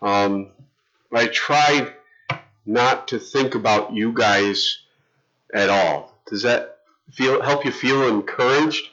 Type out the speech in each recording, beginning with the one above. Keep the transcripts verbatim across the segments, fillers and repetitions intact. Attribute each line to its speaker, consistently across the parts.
Speaker 1: Um, I try not to think about you guys at all. Does that feel help you feel encouraged?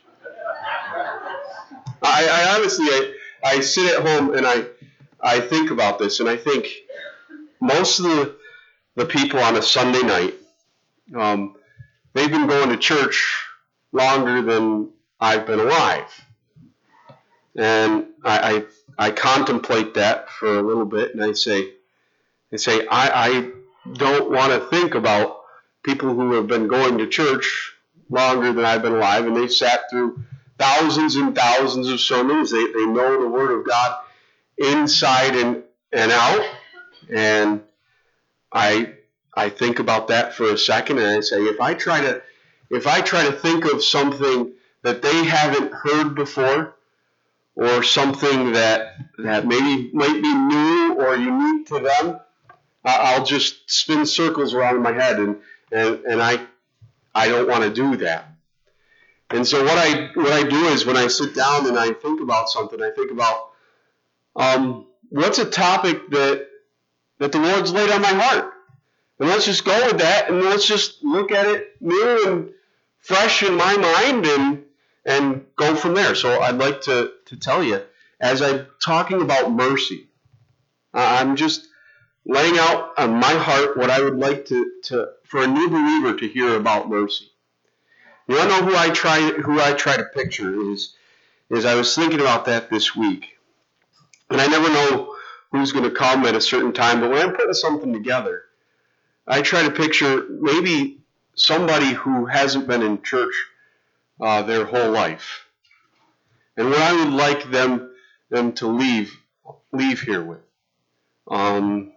Speaker 1: I, I honestly, I, I sit at home and I, I think about this, and I think most of the, the people on a Sunday night, um, they've been going to church longer than I've been alive. And I, I, I contemplate that for a little bit, and I say, I say, I, I don't want to think about people who have been going to church longer than I've been alive, and they've sat through thousands and thousands of sermons. They, they know the Word of God inside and, and out. And I I think about that for a second, and I say, if I try to if I try to think of something that they haven't heard before, or something that that maybe might be new or unique to them, I'll just spin circles around in my head, and and, and I I don't want to do that. And so what I what I do is when I sit down and I think about something, I think about um, what's a topic that that the Lord's laid on my heart, and let's just go with that, and let's just look at it new and fresh in my mind, and and go from there. So I'd like to to tell you, as I'm talking about mercy, I'm just laying out on my heart what I would like to, to for a new believer to hear about mercy. You want to know who I try who I try to picture is is I was thinking about that this week, and I never know who's going to come at a certain time. But when I'm putting something together, I try to picture maybe somebody who hasn't been in church uh, their whole life, and what I would like them them to leave leave here with. Um,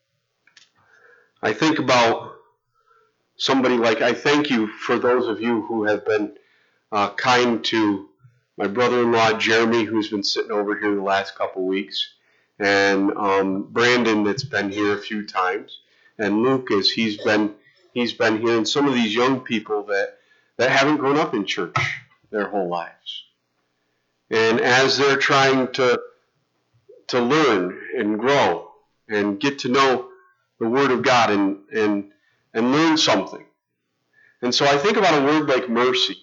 Speaker 1: I think about somebody like, I thank you for those of you who have been uh, kind to my brother-in-law, Jeremy, who's been sitting over here the last couple weeks, and um, Brandon, that's been here a few times, and Lucas, he's been he's been here, and some of these young people that, that haven't grown up in church their whole lives. And as they're trying to to learn and grow and get to know the Word of God and and and learn something. And so I think about a word like mercy.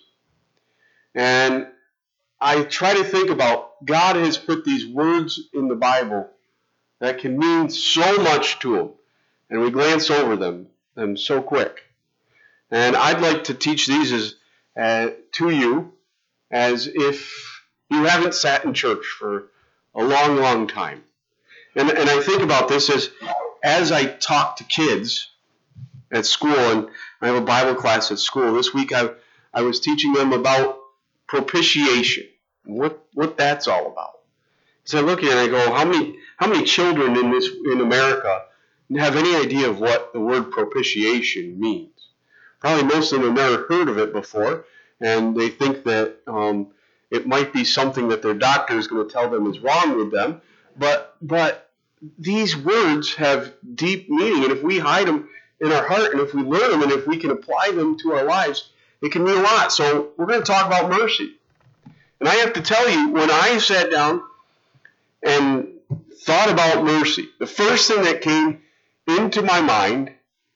Speaker 1: And I try to think about, God has put these words in the Bible that can mean so much to them. And we glance over them, them so quick. And I'd like to teach these as, uh, to you as if you haven't sat in church for a long, long time. And, and I think about this as, as I talk to kids at school, and I have a Bible class at school. This week I I was teaching them about propitiation, what what that's all about. So I look at it and I go, how many how many children in this in America have any idea of what the word propitiation means? Probably most of them have never heard of it before, and they think that um, it might be something that their doctor is going to tell them is wrong with them. But but these words have deep meaning, and if we hide them in our heart, and if we learn them, and if we can apply them to our lives, it can mean a lot. So we're going to talk about mercy. And I have to tell you, when I sat down and thought about mercy, the first thing that came into my mind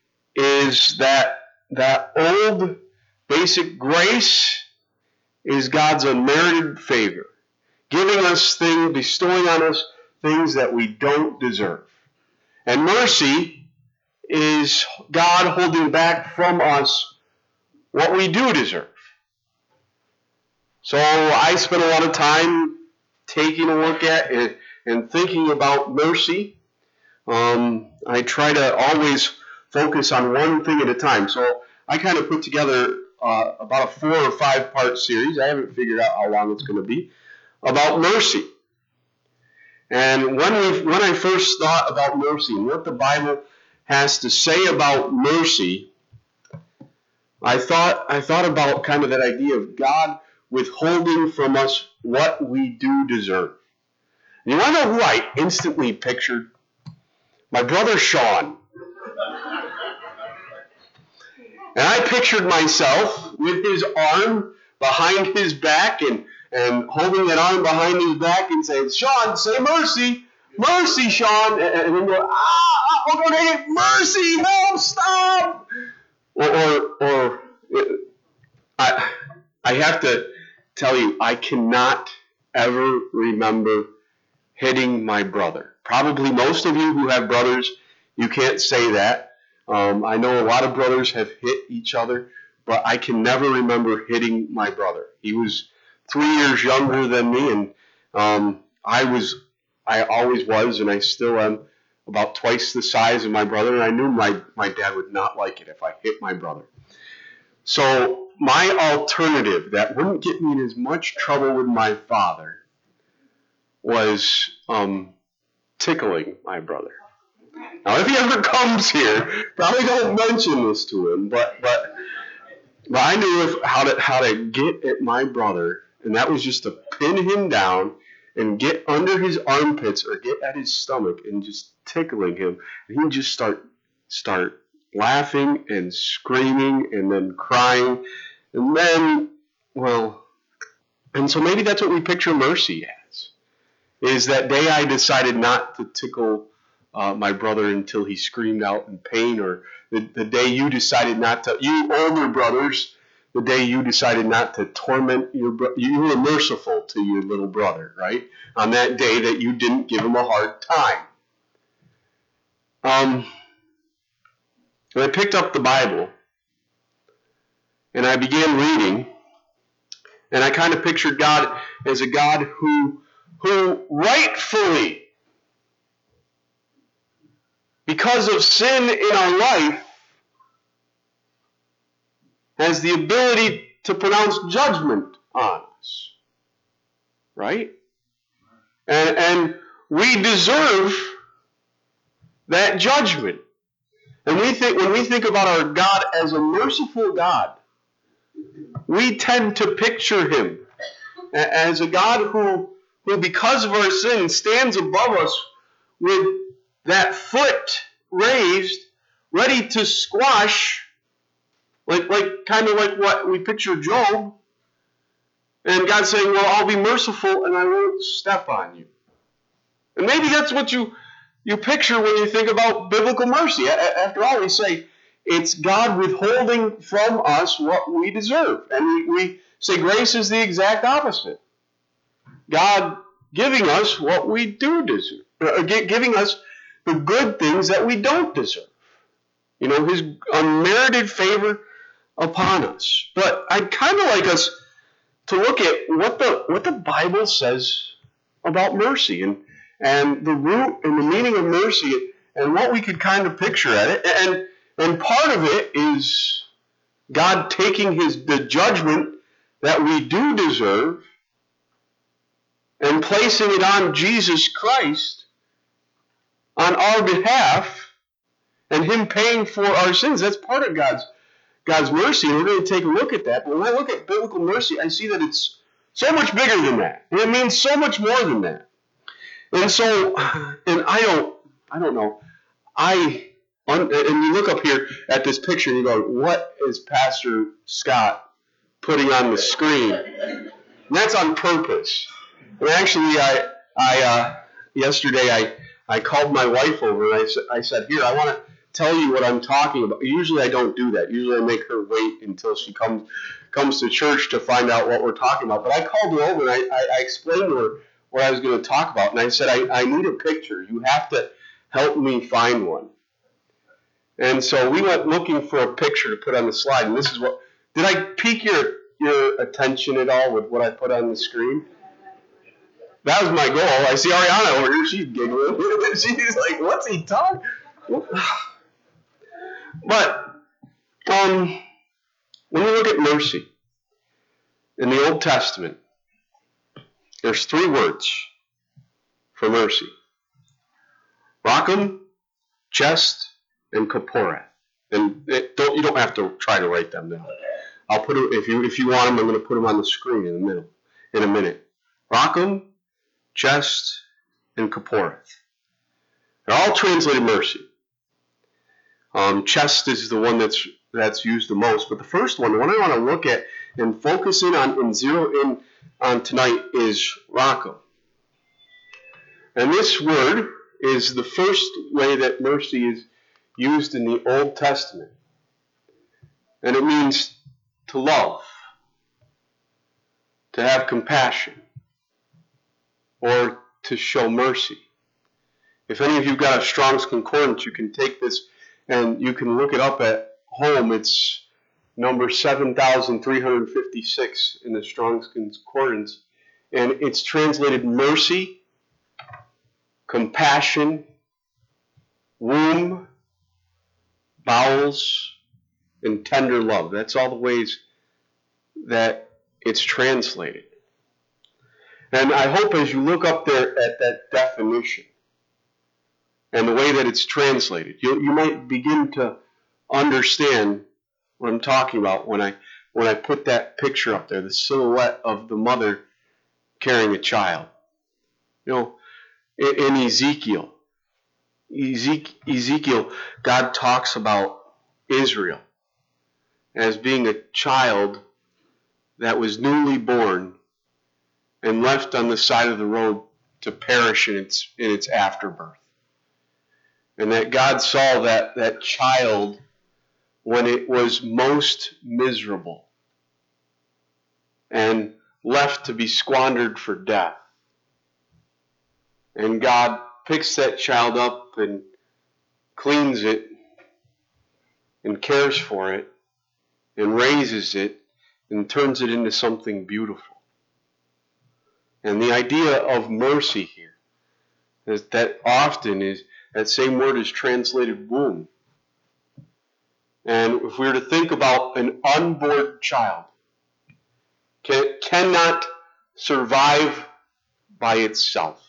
Speaker 1: is that that old basic grace is God's unmerited favor, giving us things, bestowing on us things that we don't deserve. And mercy is God holding back from us what we do deserve. So I spent a lot of time taking a look at it and thinking about mercy. Um, I try to always focus on one thing at a time. So I kind of put together uh, about a four or five part series. I haven't figured out how long it's going to be, about mercy. And when we when I first thought about mercy and what the Bible has to say about mercy, I thought I thought about kind of that idea of God withholding from us what we do deserve. And you want to know who I instantly pictured? My brother Sean. And I pictured myself with his arm behind his back and, and holding that arm behind his back and saying, Sean, say mercy. mercy, Sean, and, and then go, ah, we're going to hit mercy, help, stop. Or, or, or I, I have to tell you, I cannot ever remember hitting my brother. Probably most of you who have brothers, you can't say that. Um, I know a lot of brothers have hit each other, but I can never remember hitting my brother. He was three years younger than me, and um, I was, I always was, and I still am about twice the size of my brother, and I knew my, my dad would not like it if I hit my brother. So my alternative that wouldn't get me in as much trouble with my father was um, tickling my brother. Now, if he ever comes here, probably don't mention this to him, but but but I knew if, how to how to get at my brother, and that was just to pin him down and get under his armpits or get at his stomach and just tickling him, and he'd just start start laughing and screaming and then crying, and then well, and so maybe that's what we picture mercy as. Is that day I decided not to tickle uh, my brother until he screamed out in pain, or the, the day you decided not to, you older brothers, the day you decided not to torment your brother, you were merciful to your little brother, right? On that day that you didn't give him a hard time. Um, and I picked up the Bible, and I began reading, and I kind of pictured God as a God who who rightfully, because of sin in our life, has the ability to pronounce judgment on us. Right? And, and we deserve that judgment. And we think when we think about our God as a merciful God, we tend to picture him as a God who who, because of our sin, stands above us with that foot raised, ready to squash, like, like kind of like what we picture Job, and God saying, well, I'll be merciful and I won't step on you. And maybe that's what you, you picture when you think about biblical mercy. After all, we say it's God withholding from us what we deserve. And we, we say grace is the exact opposite. God giving us what we do deserve, uh, giving us the good things that we don't deserve. You know, his unmerited favor upon us. But I'd kind of like us to look at what the what the Bible says about mercy and and the root and the meaning of mercy and what we could kind of picture at it. And and part of it is God taking his the judgment that we do deserve and placing it on Jesus Christ on our behalf and him paying for our sins. That's part of God's God's mercy, and we're going to take a look at that. But when I look at biblical mercy, I see that it's so much bigger than that. And it means so much more than that. And so, and I don't, I don't know. I, and you look up here at this picture and you go, what is Pastor Scott putting on the screen? And that's on purpose. And actually, I, I, uh, yesterday I, I called my wife over and I said, I said, here, I want to tell you what I'm talking about. Usually I don't do that. Usually I make her wait until she comes comes to church to find out what we're talking about. But I called her over and I, I, I explained to her what I was going to talk about. And I said, I, I need a picture. You have to help me find one. And so we went looking for a picture to put on the slide. And this is what, did I pique your, your attention at all with what I put on the screen? That was my goal. I see Ariana over here. She's giggling. She's like, what's he talking? But um, when we look at mercy in the Old Testament, there's three words for mercy. Racham, chest, and kaporeth. And it, don't, you don't have to try to write them down. I'll put it, if you if you want them, I'm going to put them on the screen in the middle in a minute. Racham, chest, and kaporeth. They're all translated mercy. Um, chest is the one that's that's used the most, but the first one, the one I want to look at and focus in on and zero in on tonight is Racham. And this word is the first way that mercy is used in the Old Testament. And it means to love, to have compassion, or to show mercy. If any of you got a Strong's Concordance, you can take this and you can look it up at home. It's number seven thousand three hundred fifty-six in the Strong's Concordance. And it's translated mercy, compassion, womb, bowels, and tender love. That's all the ways that it's translated. And I hope as you look up there at that definition and the way that it's translated, you, you might begin to understand what I'm talking about when I when I put that picture up there, the silhouette of the mother carrying a child. You know, in, in Ezekiel, Ezekiel, God talks about Israel as being a child that was newly born and left on the side of the road to perish in its in its afterbirth. And that God saw that, that child when it was most miserable and left to be squandered for death. And God picks that child up and cleans it and cares for it and raises it and turns it into something beautiful. And the idea of mercy here is that often is that same word is translated womb. And if we were to think about an unborn child, can, cannot survive by itself.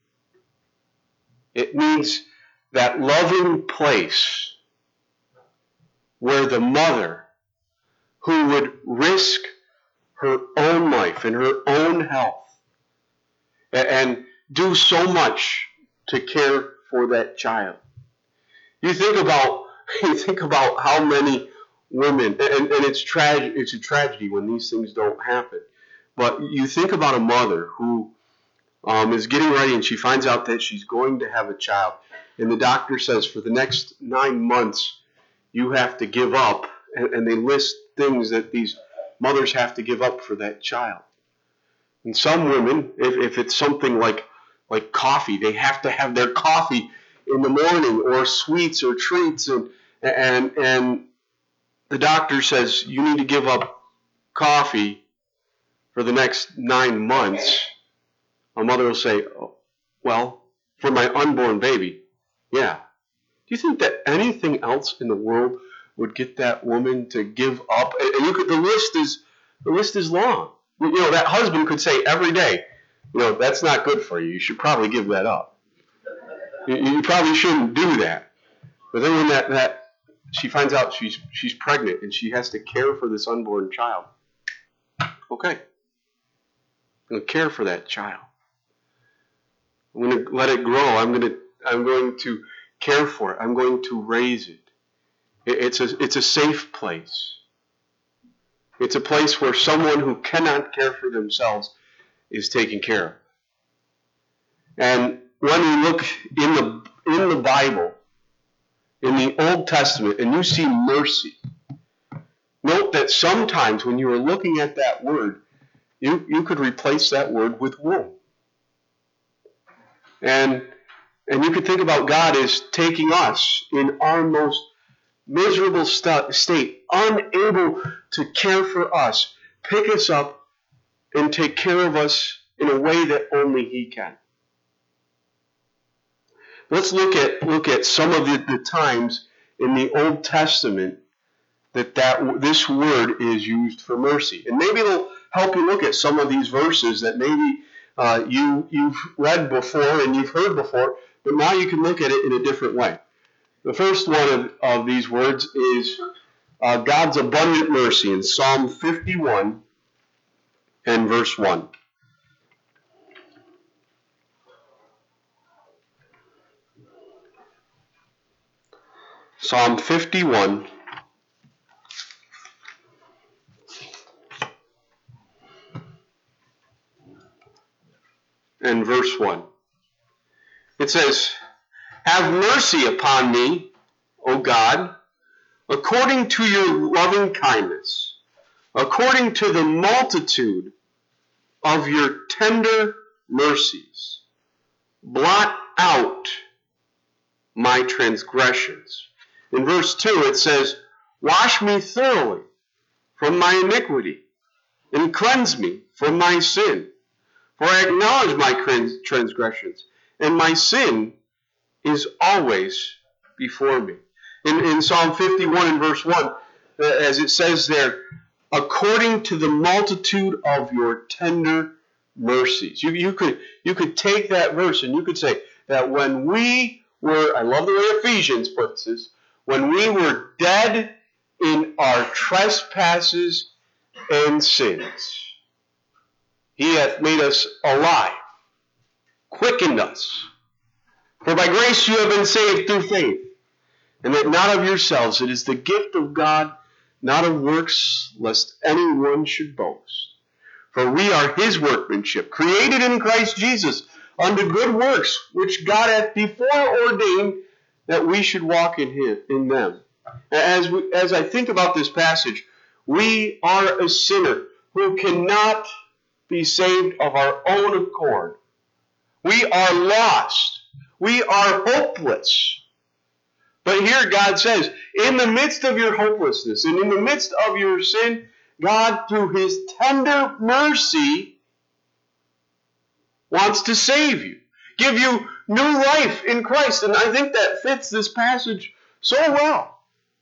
Speaker 1: It needs that loving place where the mother, who would risk her own life and her own health and do so much to care for that child. You think about you think about how many women, and, and it's tragic. It's a tragedy when these things don't happen. But you think about a mother who um, is getting ready and she finds out that she's going to have a child, and the doctor says for the next nine months you have to give up, and, and they list things that these mothers have to give up for that child. And some women, if, if it's something like like coffee, they have to have their coffee in the morning, or sweets or treats, and and and the doctor says you need to give up coffee for the next nine months. A mother will say, oh, well, for my unborn baby, yeah. Do you think that anything else in the world would get that woman to give up? And you could, the list is the list is long. You know, that husband could say every day, you know, that's not good for you. You should probably give that up. You, you probably shouldn't do that. But then when that, that she finds out she's she's pregnant and she has to care for this unborn child, okay, I'm going to care for that child. I'm going to let it grow. I'm going to I'm going to care for it. I'm going to raise it. it it's a it's a safe place. It's a place where someone who cannot care for themselves is taken care of. And when you look in the in the Bible, in the Old Testament, and you see mercy, note that sometimes when you are looking at that word, you, you could replace that word with womb. And and you could think about God as taking us in our most miserable st- state, unable to care for us, pick us up and take care of us in a way that only He can. Let's look at look at some of the, the times in the Old Testament that, that this word is used for mercy. And maybe it'll help you look at some of these verses that maybe uh, you, you've read before and you've heard before, but now you can look at it in a different way. The first one of, of these words is uh, God's abundant mercy in Psalm fifty-one and verse one. Psalm fifty-one and verse one. It says, "Have mercy upon me, O God, according to your loving kindness, according to the multitude of your tender mercies. Blot out my transgressions." In verse two it says, "Wash me thoroughly from my iniquity, and cleanse me from my sin. For I acknowledge my transgressions, and my sin is always before me." In, in Psalm fifty-one and verse one, as it says there, "According to the multitude of your tender mercies." You, you, could, you could take that verse and you could say that when we were, I love the way Ephesians puts this, when we were dead in our trespasses and sins, He hath made us alive, quickened us. For by grace you have been saved through faith, and that not of yourselves, it is the gift of God, not of works, lest anyone should boast. For we are His workmanship, created in Christ Jesus, unto good works, which God hath before ordained that we should walk in Him, in them. As, we, as I think about this passage, we are a sinner who cannot be saved of our own accord. We are lost. We are hopeless. But here God says, in the midst of your hopelessness and in the midst of your sin, God, through His tender mercy, wants to save you, give you new life in Christ. And I think that fits this passage so well.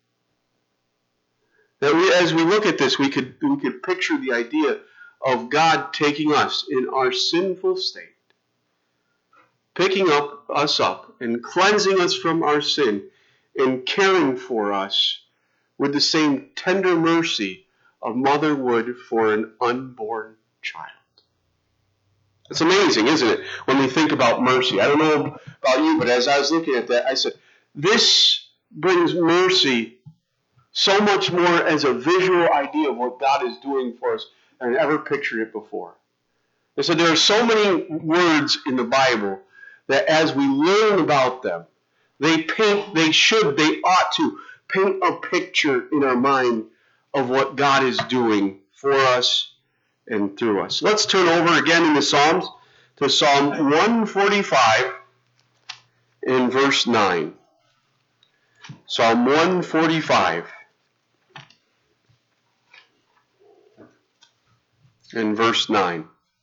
Speaker 1: That we, as we look at this, we could, we could picture the idea of God taking us in our sinful state, picking up us up and cleansing us from our sin and caring for us with the same tender mercy a mother would for an unborn child. It's amazing, isn't it, when we think about mercy? I don't know about you, but as I was looking at that, I said, this brings mercy so much more as a visual idea of what God is doing for us than I ever pictured it before. And so there are so many words in the Bible that as we learn about them, they paint, they should, they ought to paint a picture in our mind of what God is doing for us and through us. Let's turn over again in the Psalms to Psalm one forty-five in verse nine. Psalm one forty-five in verse nine.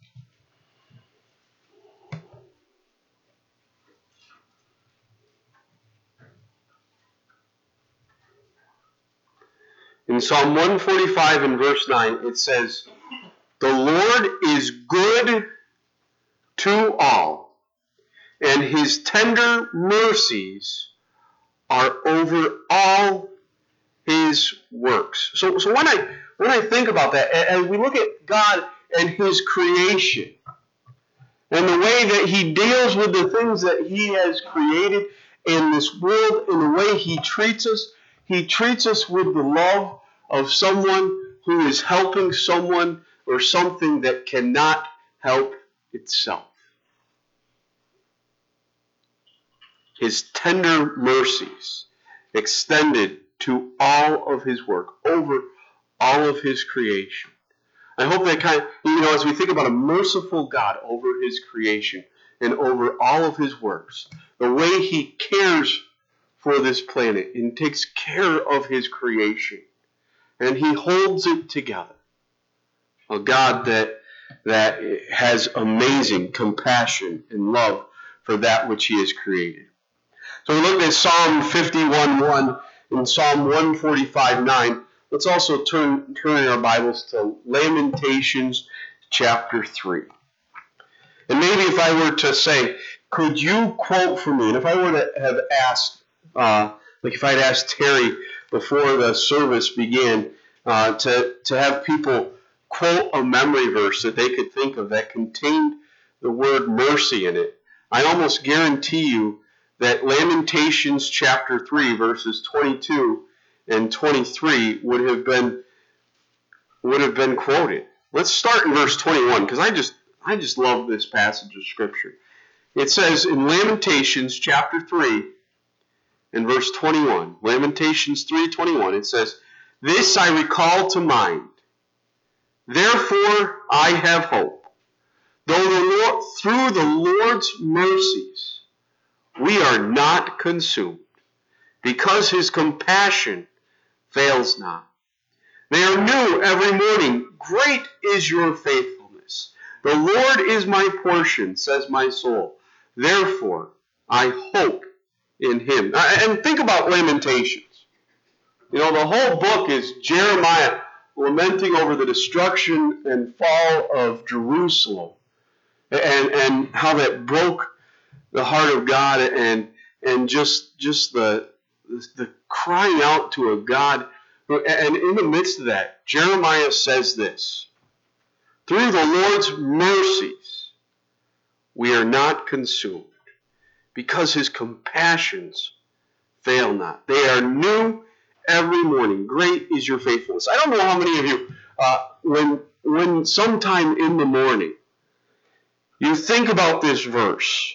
Speaker 1: In Psalm one forty-five and verse nine, it says, "The Lord is good to all, and His tender mercies are over all His works." So, so when I when I think about that, as we look at God and His creation, and the way that He deals with the things that He has created in this world, in the way He treats us, He treats us with the love of someone who is helping someone or something that cannot help itself. His tender mercies extended to all of His work, over all of His creation. I hope that kind of, you know, as we think about a merciful God over His creation and over all of His works, the way He cares for this planet and takes care of His creation, and He holds it together. A God that, that has amazing compassion and love for that which He has created. So we looked at Psalm fifty-one one and Psalm one forty-five nine. Let's also turn, turn in our Bibles to Lamentations chapter three. And maybe if I were to say, could you quote for me, and if I were to have asked, uh, like if I'd asked Terry before the service began, uh, to, to have people quote a memory verse that they could think of that contained the word mercy in it, I almost guarantee you that Lamentations chapter three, verses twenty-two and twenty-three would have been would have been quoted. Let's start in verse twenty-one, because I just I just love this passage of Scripture. It says in Lamentations chapter three and verse twenty-one, Lamentations three twenty-one, it says, "This I recall to mind, therefore I have hope. Though the Lord, through the Lord's mercies we are not consumed, because his compassion fails not. They are new every morning. Great is your faithfulness. The Lord is my portion, says my soul. Therefore I hope in him." And think about Lamentations. You know, the whole book is Jeremiah lamenting over the destruction and fall of Jerusalem, and and how that broke the heart of God, and and just just the the crying out to a God. And in the midst of that, Jeremiah says this: "Through the Lord's mercies we are not consumed, because his compassions fail not. They are new every morning. Great is your faithfulness." I don't know how many of you, uh, when when sometime in the morning, you think about this verse,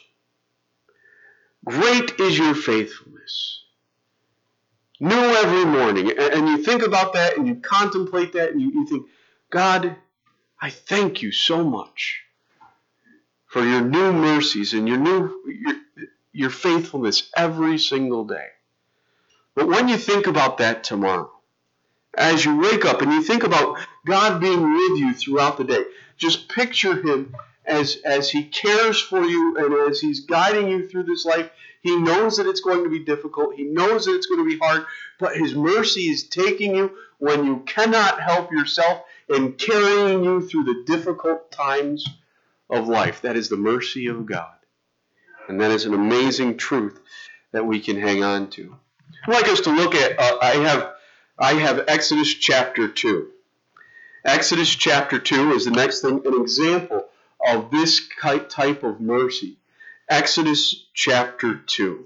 Speaker 1: "Great is your faithfulness. New every morning," and you think about that and you contemplate that and you, you think, God, I thank you so much for your new mercies and your new your, your faithfulness every single day. But when you think about that tomorrow, as you wake up and you think about God being with you throughout the day, just picture him as, as he cares for you and as he's guiding you through this life. He knows that it's going to be difficult. He knows that it's going to be hard, but his mercy is taking you when you cannot help yourself and carrying you through the difficult times of life. That is the mercy of God. And that is an amazing truth that we can hang on to. I'd like us to look at, uh, I have I have Exodus chapter two. Exodus chapter two is the next thing, an example of this type of mercy. Exodus chapter two.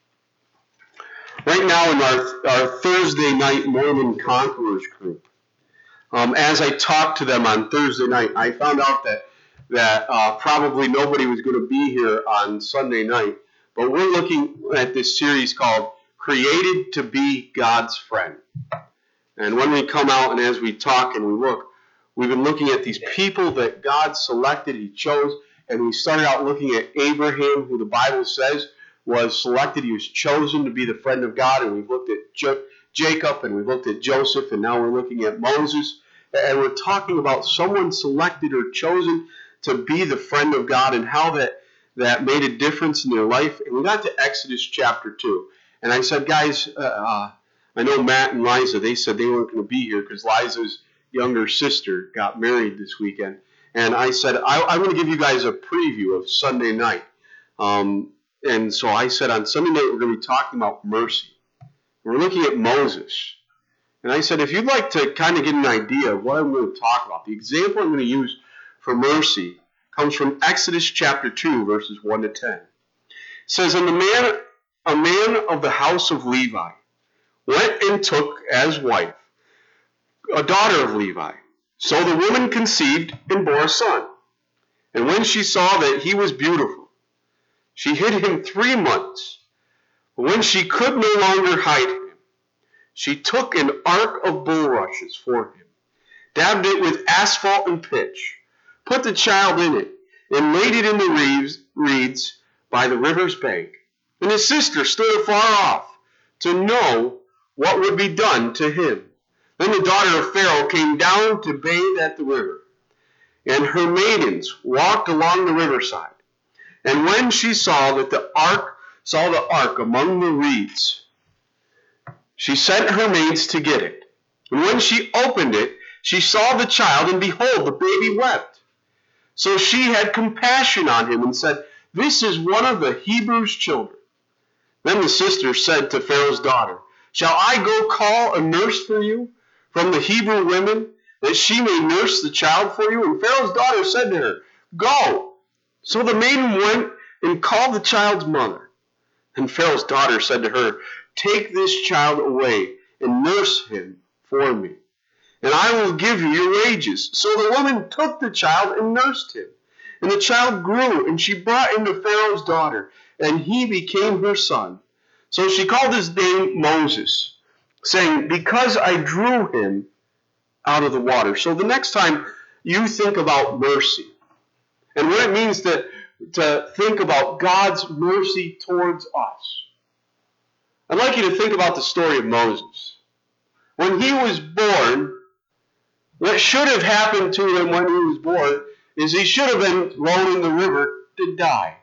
Speaker 1: Right now in our, our Thursday night Mormon Conquerors group, um, as I talked to them on Thursday night, I found out that, that uh, probably nobody was going to be here on Sunday night, but we're looking at this series called Created to be God's Friend. And when we come out and as we talk and we look, we've been looking at these people that God selected, he chose, and we started out looking at Abraham, who the Bible says was selected. He was chosen to be the friend of God. And we've looked at jo- Jacob, and we've looked at Joseph, and now we're looking at Moses. And we're talking about someone selected or chosen to be the friend of God and how that, that made a difference in their life. And we got to Exodus chapter two. And I said, guys, uh, uh, I know Matt and Liza, they said they weren't going to be here because Liza's younger sister got married this weekend. And I said, I, I'm going to give you guys a preview of Sunday night. Um, and so I said, on Sunday night, we're going to be talking about mercy. We're looking at Moses. And I said, if you'd like to kind of get an idea of what I'm going to talk about, the example I'm going to use for mercy comes from Exodus chapter two, verses one to ten. It says, "And the man, a man of the house of Levi went and took as wife a daughter of Levi. So the woman conceived and bore a son. And when she saw that he was beautiful, she hid him three months. But when she could no longer hide him, she took an ark of bulrushes for him, dabbed it with asphalt and pitch, put the child in it, and laid it in the reeds, reeds by the river's bank. And his sister stood afar off to know what would be done to him. Then the daughter of Pharaoh came down to bathe at the river, and her maidens walked along the riverside. And when she saw that the ark saw the ark among the reeds, she sent her maids to get it. And when she opened it, she saw the child, and behold, the baby wept. So she had compassion on him and said, 'This is one of the Hebrews' children.' Then the sister said to Pharaoh's daughter, 'Shall I go call a nurse for you from the Hebrew women, that she may nurse the child for you?' And Pharaoh's daughter said to her, 'Go.' So the maiden went and called the child's mother. And Pharaoh's daughter said to her, 'Take this child away and nurse him for me, and I will give you your wages.' So the woman took the child and nursed him. And the child grew, and she brought him to Pharaoh's daughter, and he became her son. So she called his name Moses, saying, because I drew him out of the water. So the next time you think about mercy, and what it means to, to think about God's mercy towards us, I'd like you to think about the story of Moses. When he was born, what should have happened to him when he was born is he should have been thrown in the river to die.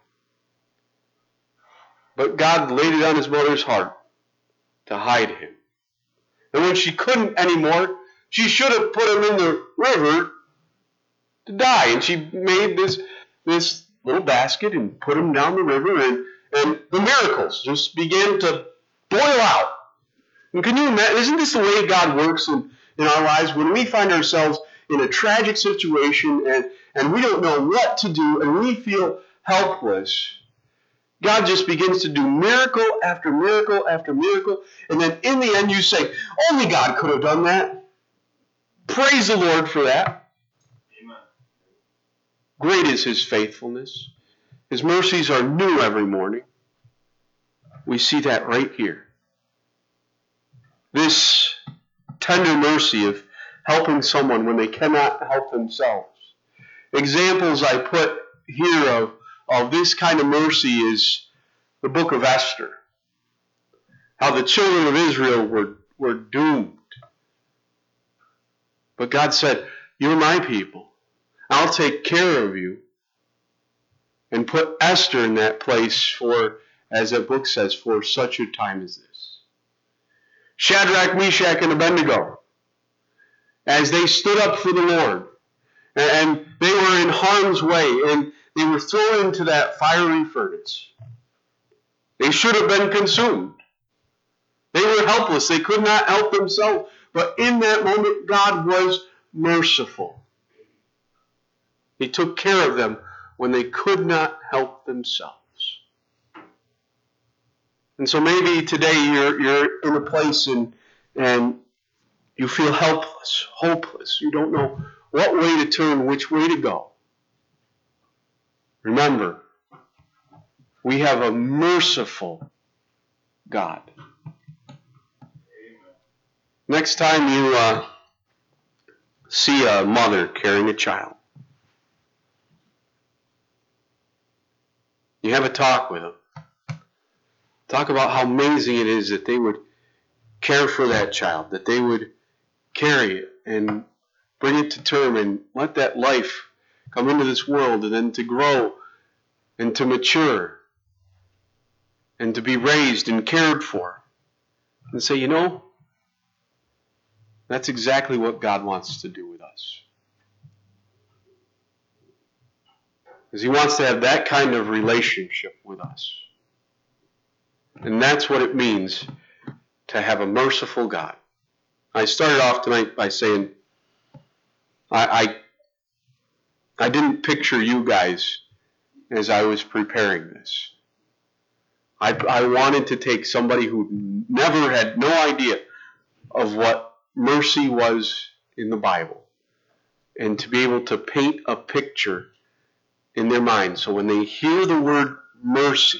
Speaker 1: But God laid it on his mother's heart to hide him. And when she couldn't anymore, she should have put him in the river to die. And she made this, this little basket and put him down the river, and, and the miracles just began to boil out. And can you imagine, isn't this the way God works in, in our lives? When we find ourselves in a tragic situation and, and we don't know what to do and we feel helpless, God just begins to do miracle after miracle after miracle. And then in the end you say, only God could have done that. Praise the Lord for that. Amen. Great is his faithfulness. His mercies are new every morning. We see that right here. This tender mercy of helping someone when they cannot help themselves. Examples I put here of, of this kind of mercy is the book of Esther. How the children of Israel were, were doomed. But God said, you're my people. I'll take care of you. And put Esther in that place for, as that book says, for such a time as this. Shadrach, Meshach, and Abednego, as they stood up for the Lord, and they were in harm's way, and they were thrown into that fiery furnace. They should have been consumed. They were helpless. They could not help themselves. But in that moment, God was merciful. He took care of them when they could not help themselves. And so maybe today you're you're in a place and and you feel helpless, hopeless. You don't know what way to turn, which way to go. Remember, we have a merciful God. Next time you uh, see a mother carrying a child, you have a talk with them. Talk about how amazing it is that they would care for that child, that they would carry it and bring it to term and let that life come into this world and then to grow and to mature and to be raised and cared for. And say, you know, that's exactly what God wants to do with us. Because he wants to have that kind of relationship with us. And that's what it means to have a merciful God. I started off tonight by saying I, I, I didn't picture you guys as I was preparing this. I, I wanted to take somebody who never had no idea of what mercy was in the Bible and to be able to paint a picture in their mind. So when they hear the word mercy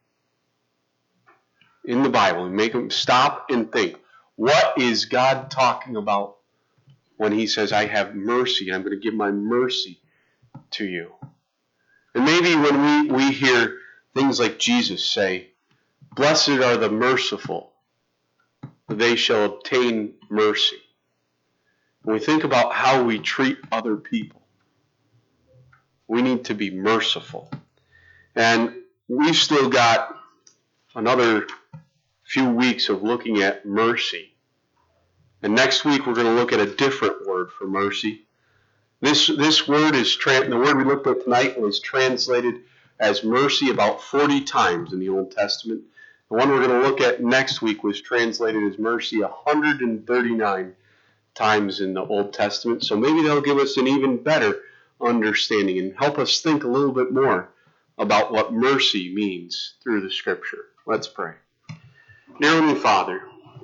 Speaker 1: in the Bible, and make them stop and think, what is God talking about when he says, I have mercy, and I'm going to give my mercy to you? And maybe when we, we hear things like Jesus say, blessed are the merciful, for they shall obtain mercy. When we think about how we treat other people, we need to be merciful. And we've still got another few weeks of looking at mercy. And next week we're going to look at a different word for mercy. This this word is, tra- the word we looked at tonight was translated as mercy about forty times in the Old Testament. The one we're going to look at next week was translated as mercy one hundred thirty-nine times in the Old Testament. So maybe that'll give us an even better understanding and help us think a little bit more about what mercy means through the Scripture. Let's pray. Dear Heavenly Father,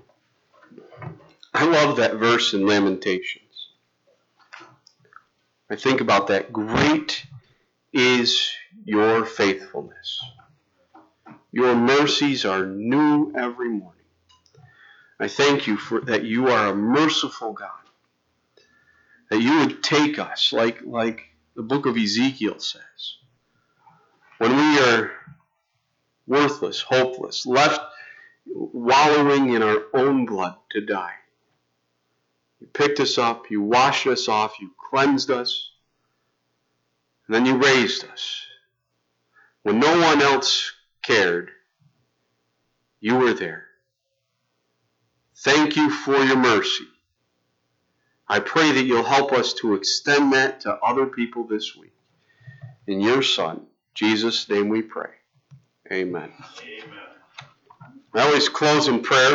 Speaker 1: I love that verse in Lamentations. I think about that great is your faithfulness. Your mercies are new every morning. I thank you for that you are a merciful God. That you would take us, like, like the book of Ezekiel says, when we are worthless, hopeless, left wallowing in our own blood to die. You picked us up, you washed us off, you cleansed us, and then you raised us. When no one else cared, you were there. Thank you for your mercy. I pray that you'll help us to extend that to other people this week. In your Son, Jesus' name we pray. Amen. Amen. I always close in prayer.